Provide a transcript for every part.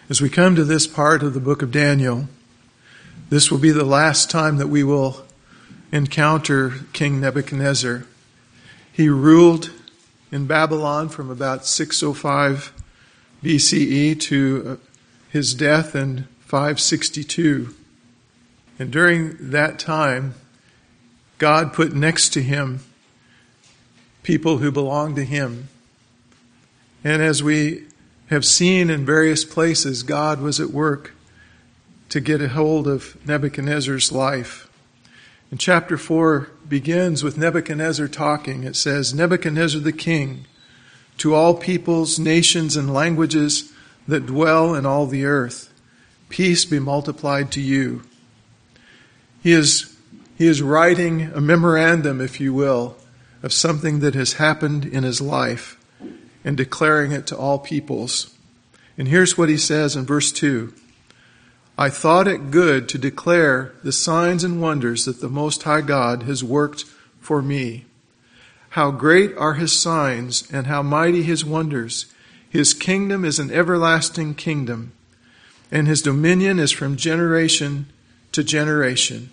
As we come to this part of the book of Daniel, this will be the last time that we will encounter King Nebuchadnezzar. He ruled in Babylon from about 605 BCE to his death in 562. And during that time, God put next to him people who belonged to him. And as we have seen in various places, God was at work to get a hold of Nebuchadnezzar's life. And chapter 4 begins with Nebuchadnezzar talking. It says, Nebuchadnezzar the king, to all peoples, nations, and languages that dwell in all the earth, peace be multiplied to you. He is writing a memorandum, if you will, of something that has happened in his life and declaring it to all peoples. And here's what he says in verse 2. I thought it good to declare the signs and wonders that the Most High God has worked for me. How great are his signs and how mighty his wonders. His kingdom is an everlasting kingdom, and his dominion is from generation to generation.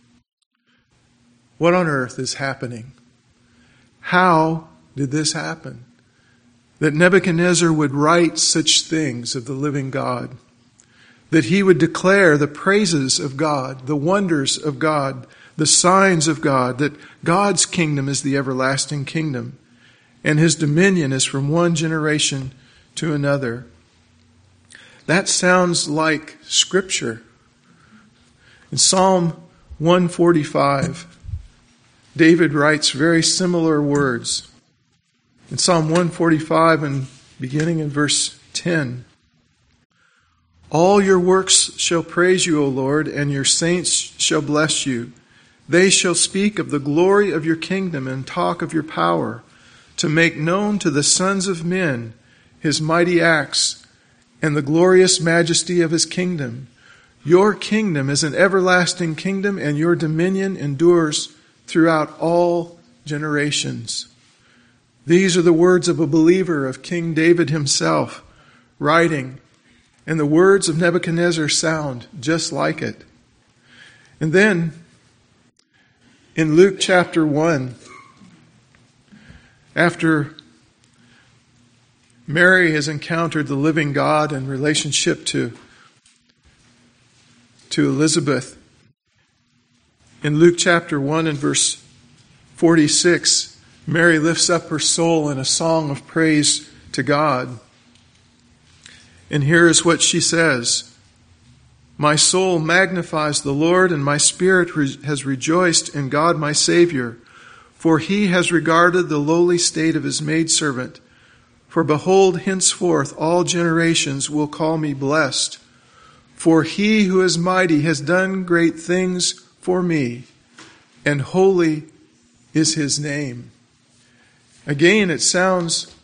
What on earth is happening? How did this happen? That Nebuchadnezzar would write such things of the living God, that he would declare the praises of God, the wonders of God, the signs of God, that God's kingdom is the everlasting kingdom, and his dominion is from one generation to another. That sounds like Scripture. In Psalm 145, David writes very similar words. In Psalm 145 and beginning in verse 10, all your works shall praise you, O Lord, and your saints shall bless you. They shall speak of the glory of your kingdom and talk of your power, to make known to the sons of men his mighty acts and the glorious majesty of his kingdom. Your kingdom is an everlasting kingdom, and your dominion endures throughout all generations. These are the words of a believer, of King David himself, writing, and the words of Nebuchadnezzar sound just like it. And then, in Luke chapter 1, after Mary has encountered the living God in relationship to Elizabeth, in Luke chapter 1 and verse 46, Mary lifts up her soul in a song of praise to God. And here is what she says. My soul magnifies the Lord, and my spirit has rejoiced in God my Savior, for he has regarded the lowly state of his maidservant. For behold, henceforth all generations will call me blessed. For he who is mighty has done great things for me, and holy is his name. Again, it sounds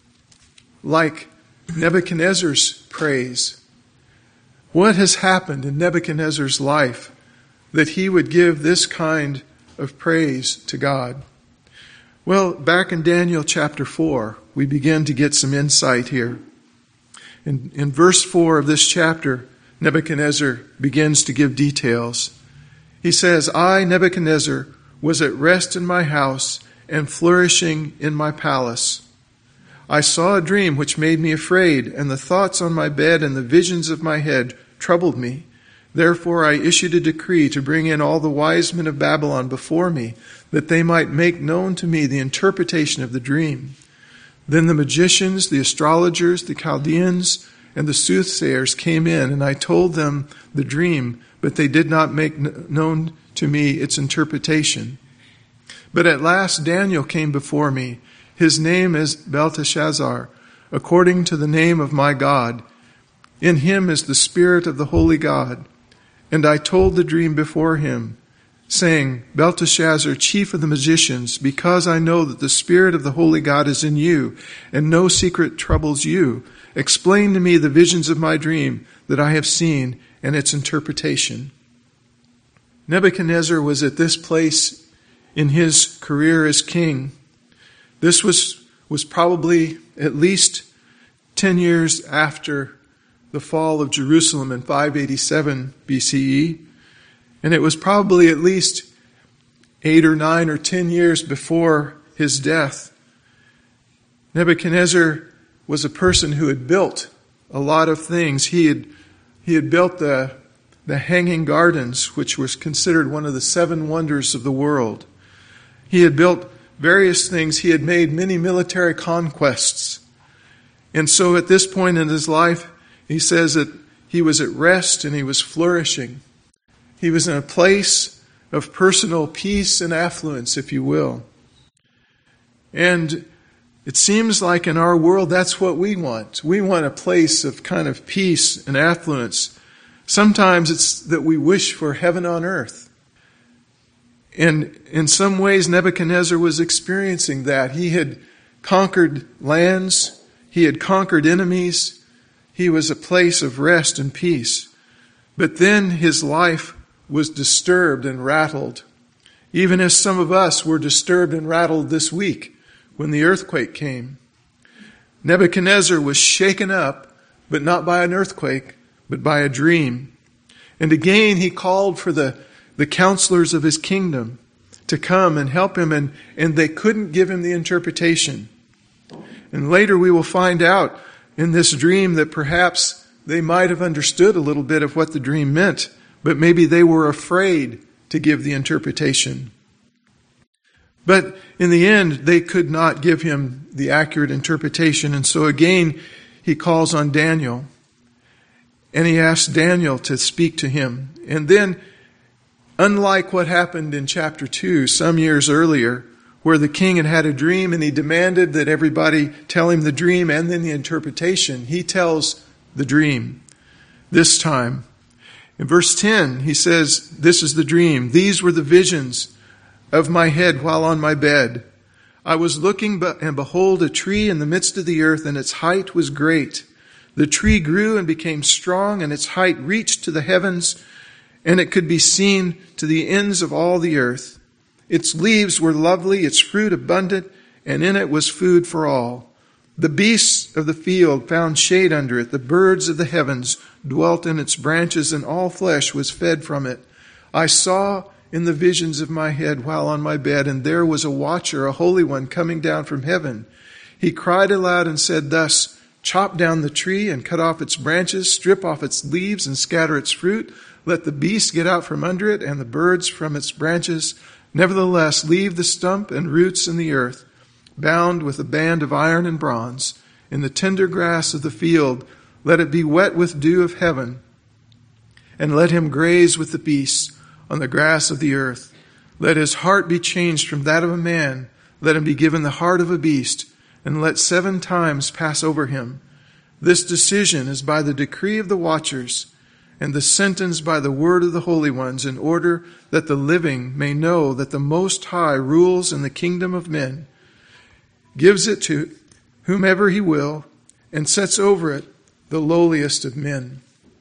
like Nebuchadnezzar's praise. What has happened in Nebuchadnezzar's life that he would give this kind of praise to God? Well, back in Daniel chapter 4, we begin to get some insight here. In verse 4 of this chapter, Nebuchadnezzar begins to give details. He says, I, Nebuchadnezzar, was at rest in my house and flourishing in my palace. I saw a dream which made me afraid, and the thoughts on my bed and the visions of my head troubled me. Therefore I issued a decree to bring in all the wise men of Babylon before me, that they might make known to me the interpretation of the dream. Then the magicians, the astrologers, the Chaldeans, and the soothsayers came in, and I told them the dream, but they did not make known to me its interpretation. But at last Daniel came before me. His name is Belteshazzar, according to the name of my God. In him is the Spirit of the Holy God. And I told the dream before him, saying, Belteshazzar, chief of the magicians, because I know that the Spirit of the Holy God is in you, and no secret troubles you, explain to me the visions of my dream that I have seen and its interpretation. Nebuchadnezzar was at this place in his career as king. This was probably at least 10 years after the fall of Jerusalem in 587 BCE, and it was probably at least 8 or 9 or 10 years before his death. Nebuchadnezzar was a person who had built a lot of things. He had built the Hanging Gardens, which was considered one of the 7 wonders of the world. He had built various things. He had made many military conquests. And so at this point in his life, he says that he was at rest and he was flourishing. He was in a place of personal peace and affluence, if you will. And it seems like in our world, that's what we want. We want a place of kind of peace and affluence. Sometimes it's that we wish for heaven on earth. And in some ways, Nebuchadnezzar was experiencing that. He had conquered lands. He had conquered enemies. He was a place of rest and peace. But then his life was disturbed and rattled, even as some of us were disturbed and rattled this week when the earthquake came. Nebuchadnezzar was shaken up, but not by an earthquake, but by a dream. And again, he called for the counselors of his kingdom to come and help him, and they couldn't give him the interpretation. And later we will find out in this dream that perhaps they might have understood a little bit of what the dream meant, but maybe they were afraid to give the interpretation. But in the end, they could not give him the accurate interpretation. And so again, he calls on Daniel. And he asks Daniel to speak to him. And then, unlike what happened in chapter 2 some years earlier, where the king had a dream and he demanded that everybody tell him the dream and then the interpretation, he tells the dream this time. In verse 10, he says, "This is the dream. These were the visions of my head while on my bed. I was looking, and behold, a tree in the midst of the earth, and its height was great. The tree grew and became strong, and its height reached to the heavens, and it could be seen to the ends of all the earth. Its leaves were lovely, its fruit abundant, and in it was food for all. The beasts of the field found shade under it. The birds of the heavens dwelt in its branches, and all flesh was fed from it. I saw in the visions of my head while on my bed, and there was a watcher, a holy one, coming down from heaven. He cried aloud and said thus, 'Chop down the tree and cut off its branches, strip off its leaves and scatter its fruit. Let the beasts get out from under it and the birds from its branches. Nevertheless, leave the stump and roots in the earth, bound with a band of iron and bronze. In the tender grass of the field, let it be wet with dew of heaven, and let him graze with the beasts on the grass of the earth. Let his heart be changed from that of a man. Let him be given the heart of a beast, and let 7 times pass over him. This decision is by the decree of the watchers, and the sentence by the word of the holy ones, in order that the living may know that the Most High rules in the kingdom of men, gives it to whomever he will, and sets over it the lowliest of men.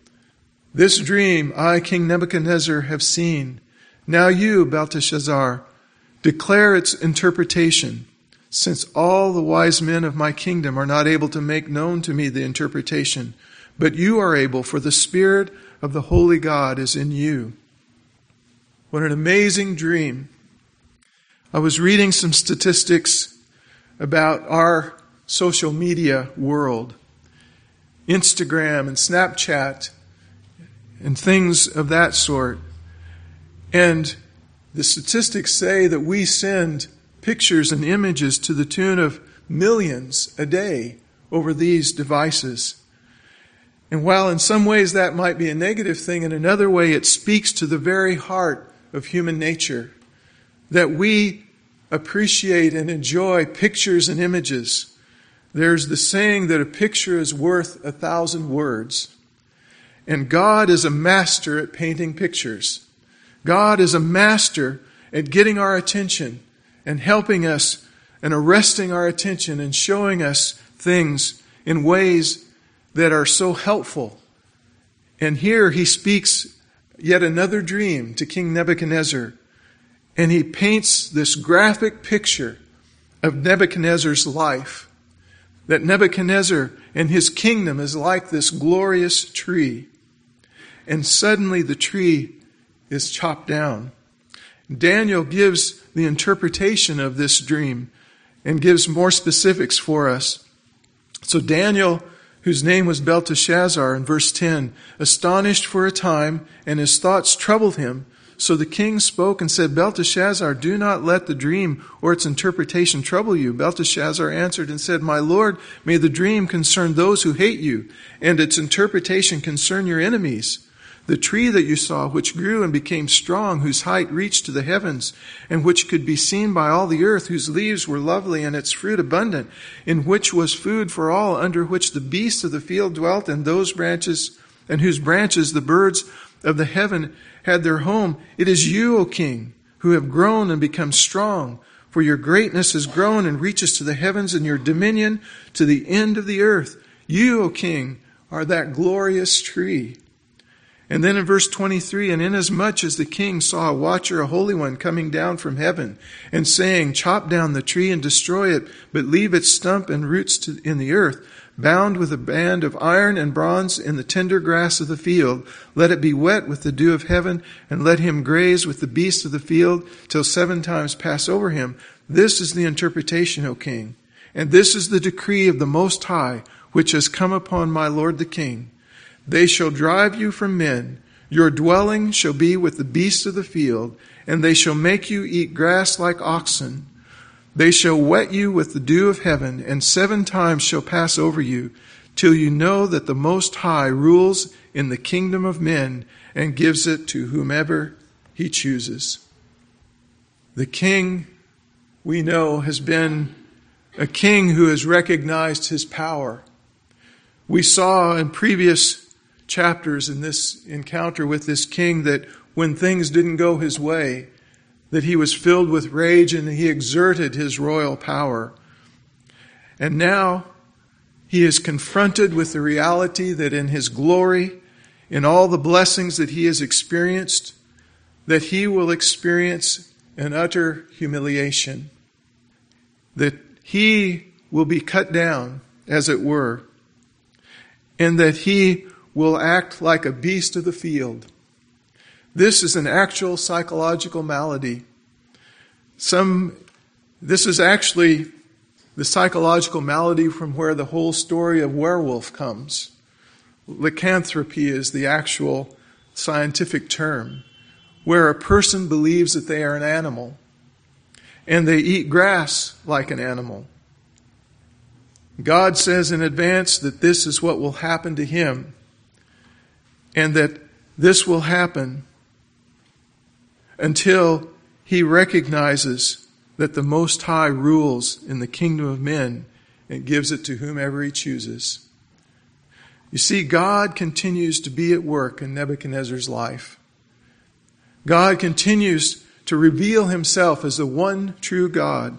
This dream I, King Nebuchadnezzar, have seen. Now you, Belteshazzar, declare its interpretation, since all the wise men of my kingdom are not able to make known to me the interpretation, but you are able, for the Spirit of the Holy God is in you." What an amazing dream. I was reading some statistics about our social media world, Instagram and Snapchat and things of that sort. And the statistics say that we send pictures and images to the tune of millions a day over these devices. And while in some ways that might be a negative thing, in another way it speaks to the very heart of human nature, that we appreciate and enjoy pictures and images. There's the saying that a picture is worth 1,000 words. And God is a master at painting pictures. God is a master at getting our attention and helping us and arresting our attention and showing us things in ways that are so helpful. And here he speaks yet another dream to King Nebuchadnezzar. And he paints this graphic picture of Nebuchadnezzar's life. that Nebuchadnezzar and his kingdom is like this glorious tree. And suddenly the tree is chopped down. Daniel gives the interpretation of this dream and gives more specifics for us. So Daniel, whose name was Belteshazzar, in verse 10, astonished for a time, and his thoughts troubled him. So the king spoke and said, Belteshazzar, do not let the dream or its interpretation trouble you. Belteshazzar answered and said, My lord, may the dream concern those who hate you, and its interpretation concern your enemies. The tree that you saw, which grew and became strong, whose height reached to the heavens, and which could be seen by all the earth, whose leaves were lovely and its fruit abundant, in which was food for all, under which the beasts of the field dwelt, and whose branches the birds of the heaven had their home. It is you, O king, who have grown and become strong, for your greatness has grown and reaches to the heavens, and your dominion to the end of the earth. You, O king, are that glorious tree. And then in verse 23, and inasmuch as the king saw a watcher, a holy one, coming down from heaven, and saying, Chop down the tree and destroy it, but leave its stump and roots in the earth, bound with a band of iron and bronze in the tender grass of the field, let it be wet with the dew of heaven, and let him graze with the beasts of the field, till 7 times pass over him. This is the interpretation, O king, and this is the decree of the Most High, which has come upon my lord the king. They shall drive you from men. Your dwelling shall be with the beasts of the field, and they shall make you eat grass like oxen. They shall wet you with the dew of heaven, and 7 times shall pass over you, till you know that the Most High rules in the kingdom of men and gives it to whomever he chooses. The king, we know, has been a king who has recognized his power. We saw in previous chapters in this encounter with this king that when things didn't go his way, that he was filled with rage and he exerted his royal power. And now he is confronted with the reality that in his glory, in all the blessings that he has experienced, that he will experience an utter humiliation, that he will be cut down, as it were, and that he will act like a beast of the field. This is an actual psychological malady. This is actually the psychological malady from where the whole story of werewolf comes. Lycanthropy is the actual scientific term, where a person believes that they are an animal, and they eat grass like an animal. God says in advance that this is what will happen to him, and that this will happen until he recognizes that the Most High rules in the kingdom of men and gives it to whomever he chooses. You see, God continues to be at work in Nebuchadnezzar's life. God continues to reveal himself as the one true God.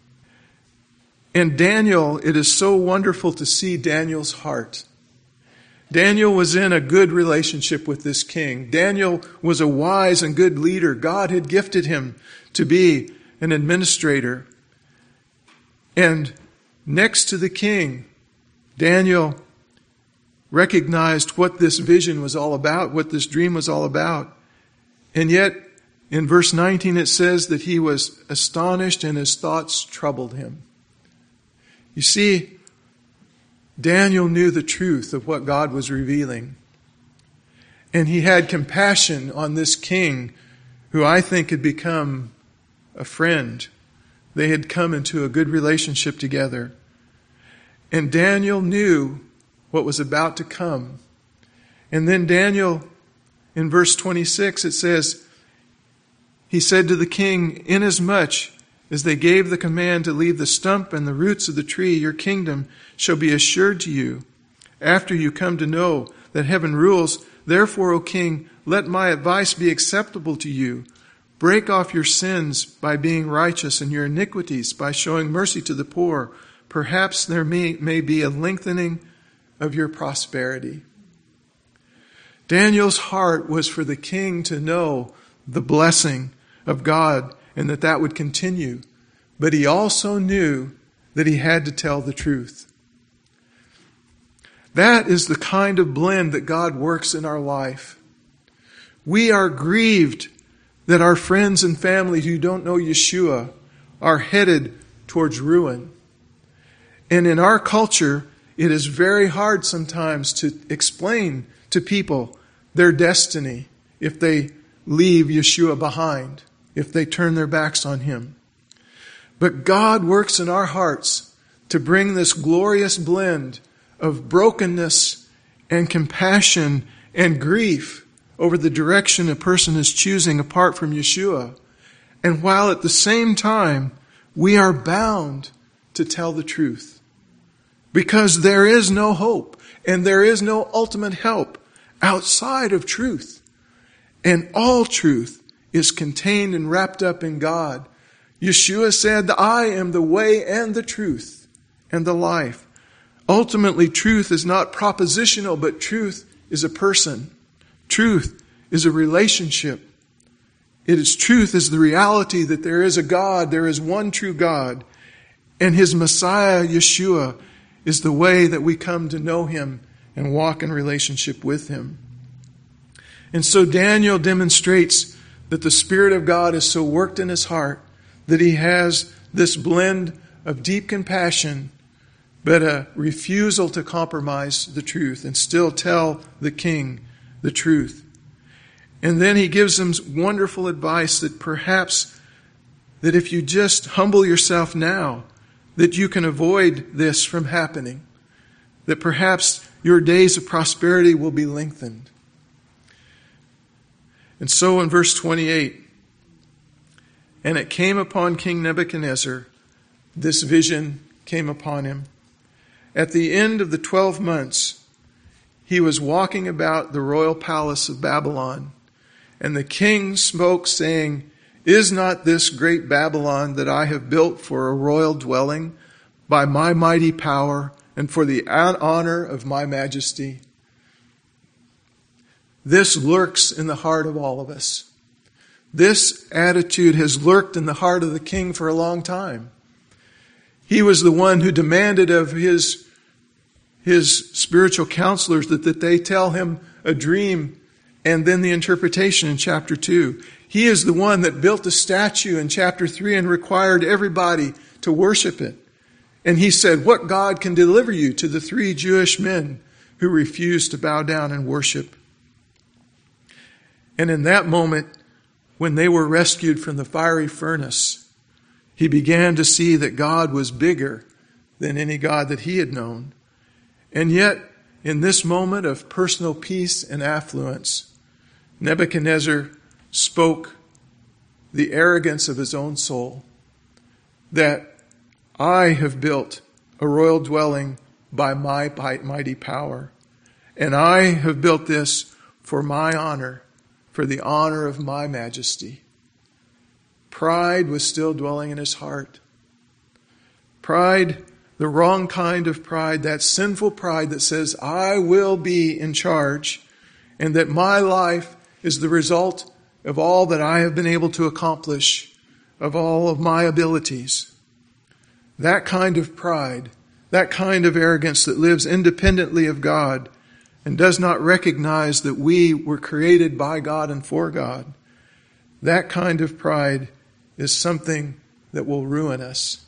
And Daniel, it is so wonderful to see Daniel's heart. Daniel was in a good relationship with this king. Daniel was a wise and good leader. God had gifted him to be an administrator. And next to the king, Daniel recognized what this vision was all about, what this dream was all about. And yet, in verse 19, it says that he was astonished and his thoughts troubled him. You see, Daniel knew the truth of what God was revealing. And he had compassion on this king who I think had become a friend. They had come into a good relationship together. And Daniel knew what was about to come. And then Daniel, in verse 26, it says, he said to the king, inasmuch as they gave the command to leave the stump and the roots of the tree, your kingdom shall be assured to you, after you come to know that heaven rules. Therefore, O king, let my advice be acceptable to you. Break off your sins by being righteous, and your iniquities by showing mercy to the poor. Perhaps there may be a lengthening of your prosperity. Daniel's heart was for the king to know the blessing of God and that would continue. But he also knew that he had to tell the truth. That is the kind of blend that God works in our life. We are grieved that our friends and family who don't know Yeshua are headed towards ruin. And in our culture, it is very hard sometimes to explain to people their destiny if they leave Yeshua behind, if they turn their backs on Him. But God works in our hearts to bring this glorious blend of brokenness and compassion and grief over the direction a person is choosing apart from Yeshua. And while at the same time, we are bound to tell the truth. Because there is no hope and there is no ultimate help outside of truth. And all truth is contained and wrapped up in God. Yeshua said, I am the way and the truth and the life. Ultimately, truth is not propositional, but truth is a person. Truth is a relationship. Truth is the reality that there is a God, there is one true God, and His Messiah, Yeshua, is the way that we come to know Him and walk in relationship with Him. And so Daniel demonstrates that the Spirit of God is so worked in his heart that he has this blend of deep compassion, but a refusal to compromise the truth and still tell the king the truth. And then he gives them wonderful advice that perhaps that if you just humble yourself now, that you can avoid this from happening. That perhaps your days of prosperity will be lengthened. And so in verse 28, and it came upon King Nebuchadnezzar, this vision came upon him. At the end of the 12 months, he was walking about the royal palace of Babylon. And the king spoke, saying, Is not this great Babylon that I have built for a royal dwelling by my mighty power and for the honor of my majesty? This lurks in the heart of all of us. This attitude has lurked in the heart of the king for a long time. He was the one who demanded of his spiritual counselors that they tell him a dream and then the interpretation in chapter 2. He is the one that built a statue in chapter 3 and required everybody to worship it. And he said, what God can deliver you to the 3 Jewish men who refused to bow down and worship? And in that moment, when they were rescued from the fiery furnace, he began to see that God was bigger than any God that he had known. And yet, in this moment of personal peace and affluence, Nebuchadnezzar spoke the arrogance of his own soul, that I have built a royal dwelling by my mighty power, and I have built this for my honor, for the honor of my majesty. Pride was still dwelling in his heart. Pride, the wrong kind of pride, that sinful pride that says, I will be in charge, and that my life is the result of all that I have been able to accomplish, of all of my abilities. That kind of pride, that kind of arrogance that lives independently of God and does not recognize that we were created by God and for God, that kind of pride is something that will ruin us.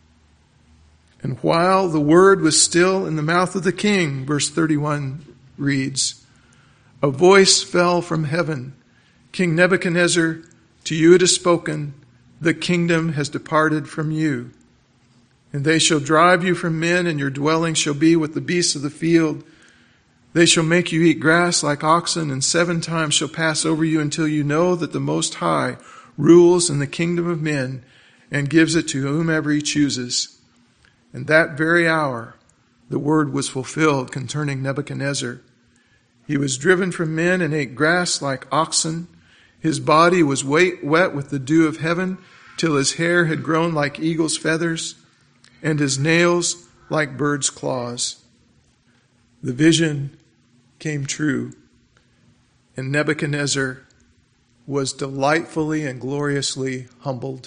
And while the word was still in the mouth of the king, verse 31 reads, a voice fell from heaven. King Nebuchadnezzar, to you it is spoken, the kingdom has departed from you. And they shall drive you from men, and your dwelling shall be with the beasts of the field. They shall make you eat grass like oxen, and 7 times shall pass over you until you know that the Most High rules in the kingdom of men and gives it to whomever he chooses. And that very hour, the word was fulfilled concerning Nebuchadnezzar. He was driven from men and ate grass like oxen. His body was wet with the dew of heaven, till his hair had grown like eagle's feathers, and his nails like birds' claws. The vision came true, and Nebuchadnezzar was delightfully and gloriously humbled.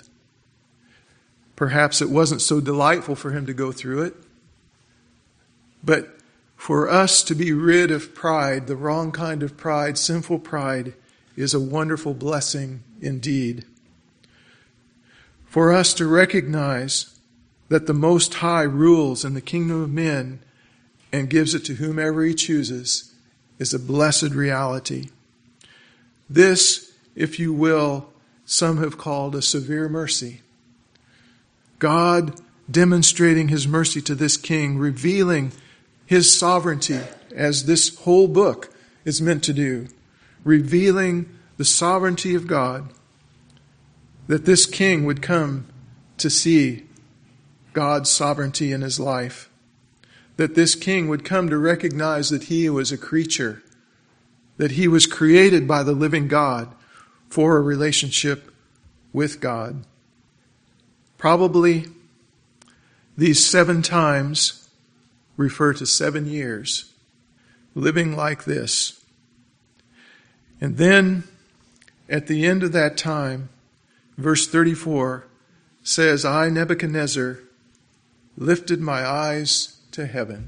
Perhaps it wasn't so delightful for him to go through it, but For us to be rid of pride, the wrong kind of pride, sinful pride, is a wonderful blessing indeed. For us to recognize that the Most High rules in the kingdom of men and gives it to whomever He chooses is a blessed reality. This, if you will, some have called a severe mercy. God demonstrating His mercy to this king, revealing His sovereignty, as this whole book is meant to do, revealing the sovereignty of God, that this king would come to see God's sovereignty in his life, that this king would come to recognize that he was a creature, that he was created by the living God for a relationship with God. Probably these 7 times refer to 7 years living like this. And then at the end of that time, verse 34 says, I, Nebuchadnezzar, lifted my eyes to heaven.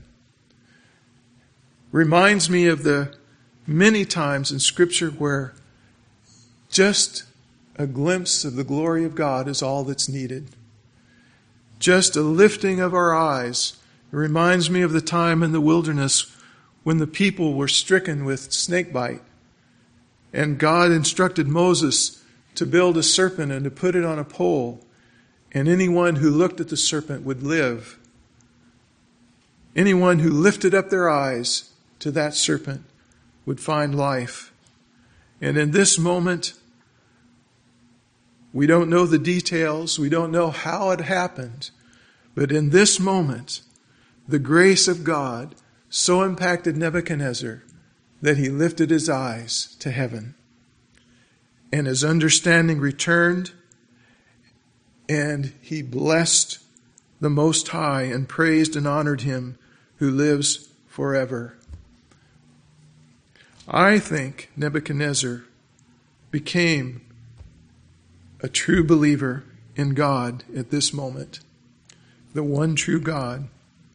Reminds me of the many times in Scripture where just a glimpse of the glory of God is all that's needed. Just a lifting of our eyes. It reminds me of the time in the wilderness when the people were stricken with snakebite. And God instructed Moses to build a serpent and to put it on a pole. And anyone who looked at the serpent would live. Anyone who lifted up their eyes to that serpent would find life. And in this moment, we don't know the details. We don't know how it happened. But in this moment, the grace of God so impacted Nebuchadnezzar that he lifted his eyes to heaven. And his understanding returned, and he blessed the Most High and praised and honored Him who lives forever. I think Nebuchadnezzar became a true believer in God at this moment, the one true God.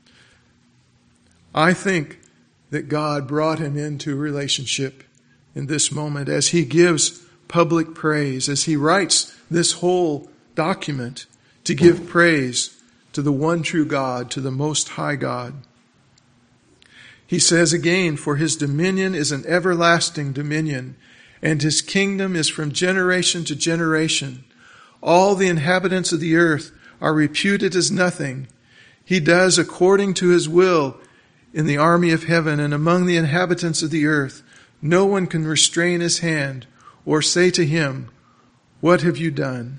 I think that God brought him into a relationship in this moment as he gives public praise, as he writes this whole document to give praise to the one true God, to the Most High God. He says again, for His dominion is an everlasting dominion, and His kingdom is from generation to generation. All the inhabitants of the earth are reputed as nothing. He does according to His will in the army of heaven and among the inhabitants of the earth. No one can restrain His hand or say to Him, what have you done?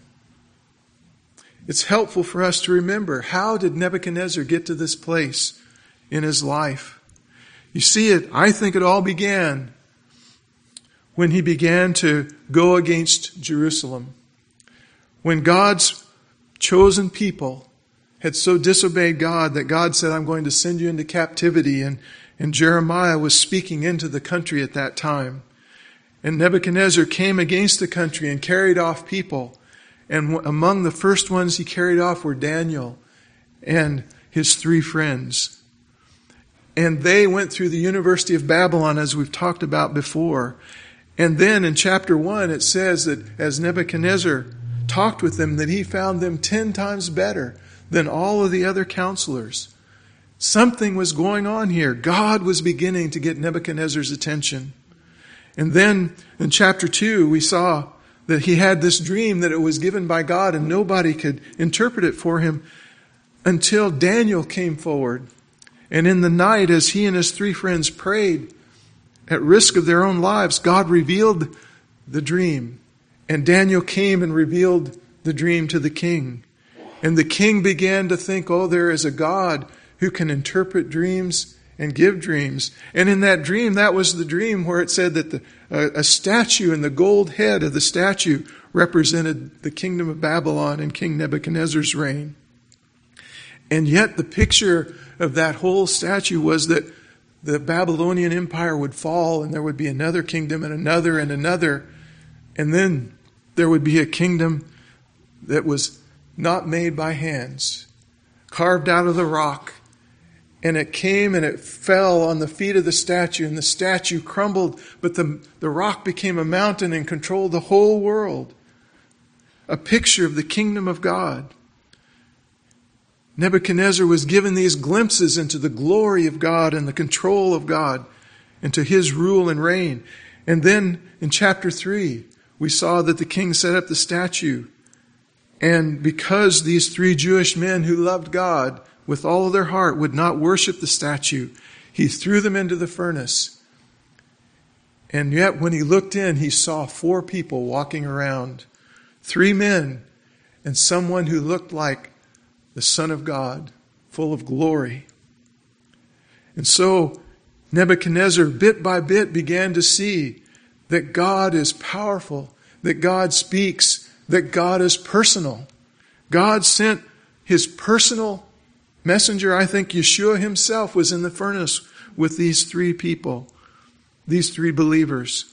It's helpful for us to remember, how did Nebuchadnezzar get to this place in his life? You see, I think it all began when he began to go against Jerusalem. When God's chosen people had so disobeyed God that God said, I'm going to send you into captivity. And Jeremiah was speaking into the country at that time. And Nebuchadnezzar came against the country and carried off people. And among the first ones he carried off were Daniel and his 3 friends. And they went through the University of Babylon, as we've talked about before. And then in chapter 1, it says that as Nebuchadnezzar talked with them, that he found them 10 times better than all of the other counselors. Something was going on here. God was beginning to get Nebuchadnezzar's attention. And then in chapter 2, we saw that he had this dream that it was given by God and nobody could interpret it for him until Daniel came forward. And in the night, as he and his 3 friends prayed at risk of their own lives, God revealed the dream. And Daniel came and revealed the dream to the king. And the king began to think, oh, there is a God who can interpret dreams and give dreams. And in that dream, that was the dream where it said that a statue and the gold head of the statue represented the kingdom of Babylon and King Nebuchadnezzar's reign. And yet the picture of that whole statue was that the Babylonian Empire would fall and there would be another kingdom and another and another. And then there would be a kingdom that was not made by hands, carved out of the rock, and it came and it fell on the feet of the statue, and the statue crumbled, but the rock became a mountain and controlled the whole world. A picture of the kingdom of God. Nebuchadnezzar was given these glimpses into the glory of God and the control of God, into his rule and reign. And then in chapter 3, we saw that the king set up the statue. And because these 3 Jewish men who loved God with all of their heart would not worship the statue, he threw them into the furnace. And yet when he looked in, he saw 4 people walking around. 3 men and someone who looked like the Son of God, full of glory. And so Nebuchadnezzar, bit by bit, began to see that God is powerful, that God speaks, that God is personal. God sent his personal messenger. I think Yeshua himself was in the furnace with these 3 people, these 3 believers.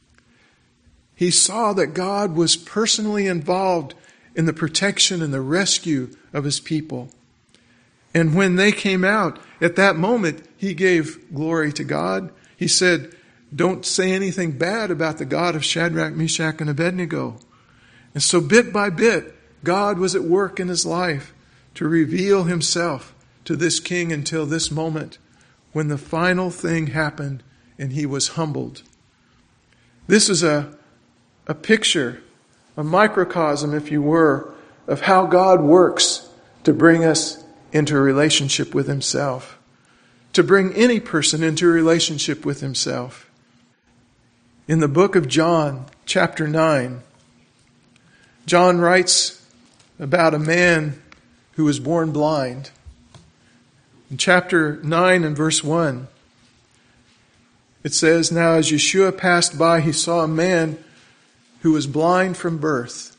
He saw that God was personally involved in the protection and the rescue of his people. And when they came out, at that moment, he gave glory to God. He said, don't say anything bad about the God of Shadrach, Meshach, and Abednego. And so bit by bit, God was at work in his life to reveal himself to this king until this moment when the final thing happened and he was humbled. This is a picture, a microcosm, if you were, of how God works to bring us into a relationship with himself, to bring any person into a relationship with himself. In the book of John, chapter 9, John writes about a man who was born blind. In chapter 9 and verse 1, it says, now as Yeshua passed by, he saw a man who was blind from birth.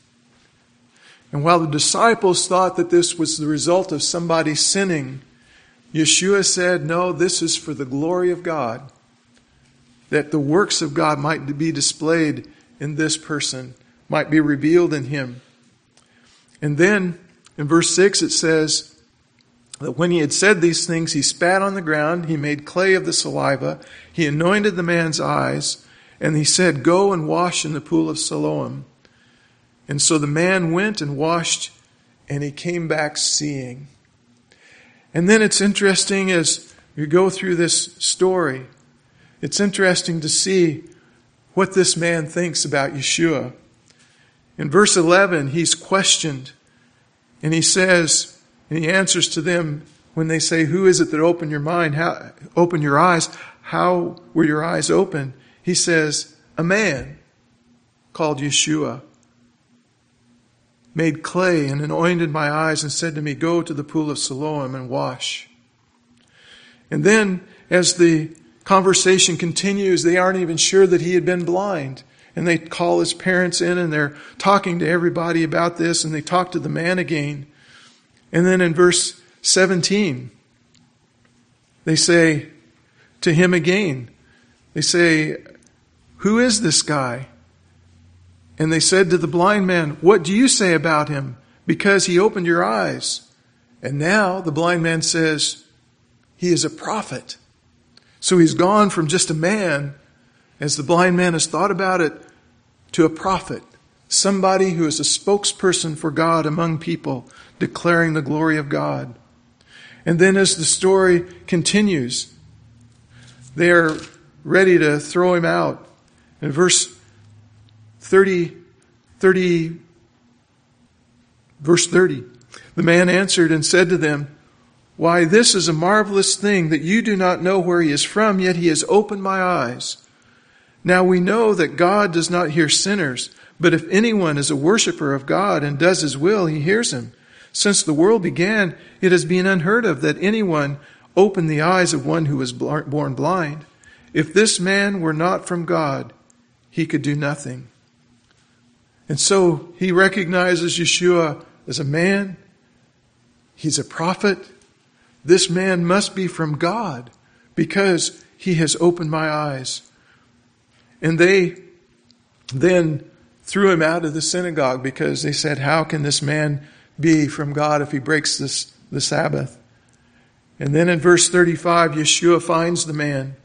And while the disciples thought that this was the result of somebody sinning, Yeshua said, no, this is for the glory of God, that the works of God might be displayed in this person, might be revealed in him. And then in verse 6 it says that when he had said these things, he spat on the ground, he made clay of the saliva, he anointed the man's eyes, and he said, go and wash in the pool of Siloam. And so the man went and washed, and he came back seeing. And then it's interesting as you go through this story, it's interesting to see what this man thinks about Yeshua. In verse 11, he's questioned, and he says, and he answers to them when they say, who is it that opened your mind? Opened your eyes? How were your eyes open? He says, a man called Yeshua made clay and anointed my eyes and said to me, go to the pool of Siloam and wash. And then as the conversation continues, they aren't even sure that he had been blind. And they call his parents in and they're talking to everybody about this, and they talk to the man again. And then in verse 17, they say to him again, they say, who is this guy? And they said to the blind man, what do you say about him? Because he opened your eyes. And now the blind man says, he is a prophet. So he's gone from just a man, as the blind man has thought about it, to a prophet. Somebody who is a spokesperson for God among people, declaring the glory of God. And then as the story continues, they are ready to throw him out. In verse 30, the man answered and said to them, why, this is a marvelous thing that you do not know where he is from, yet he has opened my eyes. Now we know that God does not hear sinners, but if anyone is a worshiper of God and does his will, he hears him. Since the world began, it has been unheard of that anyone opened the eyes of one who was born blind. If this man were not from God, he could do nothing. And so he recognizes Yeshua as a man. He's a prophet. This man must be from God because he has opened my eyes. And they then threw him out of the synagogue because they said, how can this man be from God if he breaks the Sabbath? And then in verse 35, Yeshua finds the man.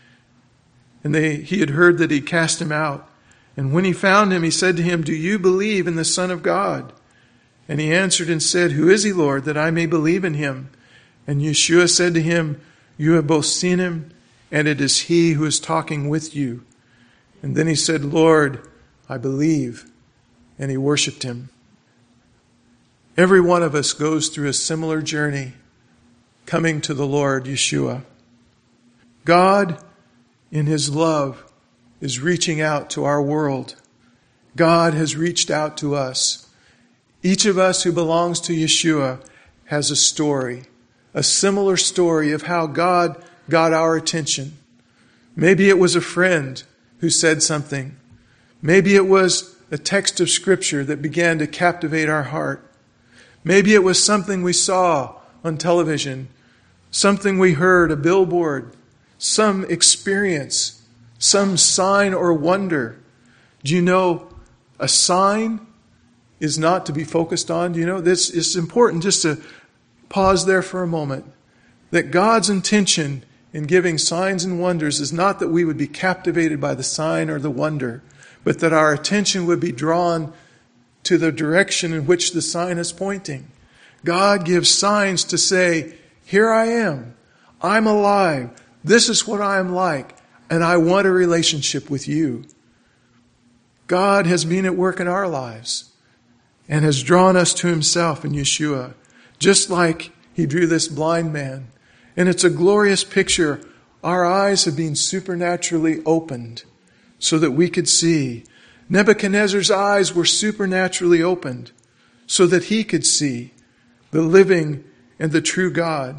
And he had heard that he cast him out. And when he found him, he said to him, "Do you believe in the Son of God?" And he answered and said, "Who is he, Lord, that I may believe in him?" And Yeshua said to him, "You have both seen him, and it is he who is talking with you." And then he said, "Lord, I believe." And he worshiped him. Every one of us goes through a similar journey, coming to the Lord Yeshua. God, in his love, is reaching out to our world. God has reached out to us. Each of us who belongs to Yeshua has a story, a similar story of how God got our attention. Maybe it was a friend who said something. Maybe it was a text of Scripture that began to captivate our heart. Maybe it was something we saw on television, something we heard, a billboard, some experience, some sign or wonder. Do you know a sign is not to be focused on? Do you know this? It's important just to pause there for a moment. That God's intention in giving signs and wonders is not that we would be captivated by the sign or the wonder, but that our attention would be drawn to the direction in which the sign is pointing. God gives signs to say, "Here I am. I'm alive. This is what I am like. And I want a relationship with you." God has been at work in our lives and has drawn us to himself in Yeshua, just like he drew this blind man. And it's a glorious picture. Our eyes have been supernaturally opened so that we could see. Nebuchadnezzar's eyes were supernaturally opened so that he could see the living and the true God.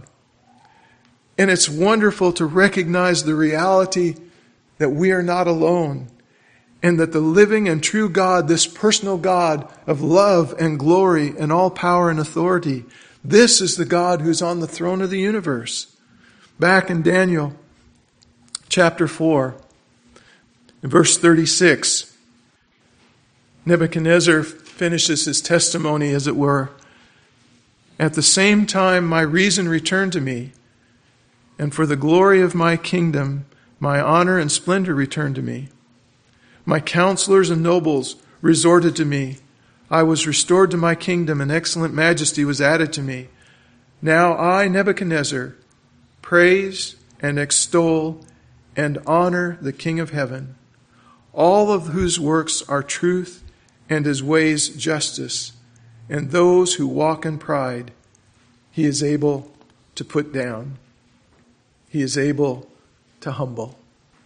And it's wonderful to recognize the reality that we are not alone, and that the living and true God, this personal God of love and glory and all power and authority, this is the God who's on the throne of the universe. Back in Daniel chapter 4, in verse 36, Nebuchadnezzar finishes his testimony, as it were. "At the same time my reason returned to me, and for the glory of my kingdom, my honor and splendor returned to me. My counselors and nobles resorted to me. I was restored to my kingdom, and excellent majesty was added to me. Now I, Nebuchadnezzar, praise and extol and honor the King of heaven, all of whose works are truth and his ways justice, and those who walk in pride he is able to put down. He is able to humble."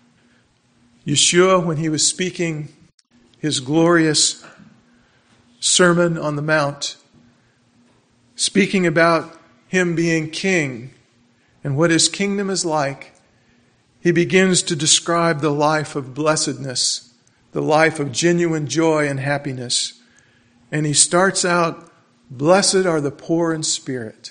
Yeshua, when he was speaking his glorious Sermon on the Mount, speaking about him being king and what his kingdom is like, he begins to describe the life of blessedness, the life of genuine joy and happiness. And he starts out, "Blessed are the poor in spirit.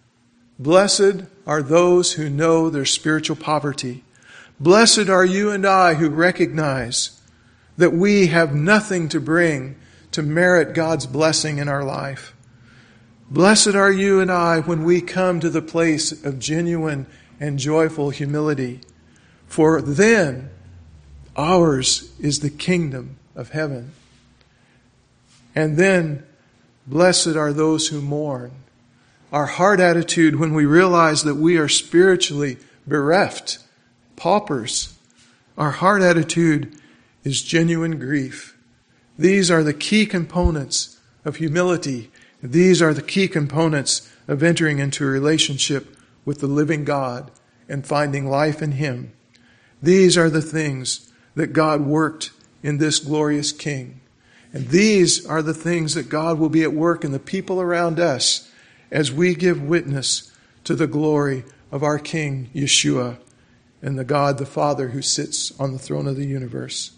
Blessed are those who know their spiritual poverty. Blessed are you and I who recognize that we have nothing to bring to merit God's blessing in our life. Blessed are you and I when we come to the place of genuine and joyful humility. For then ours is the kingdom of heaven. And then blessed are those who mourn." Our heart attitude when we realize that we are spiritually bereft, paupers, our heart attitude is genuine grief. These are the key components of humility. These are the key components of entering into a relationship with the living God and finding life in him. These are the things that God worked in this glorious King. And these are the things that God will be at work in the people around us as we give witness to the glory of our King, Yeshua, and the God the Father who sits on the throne of the universe.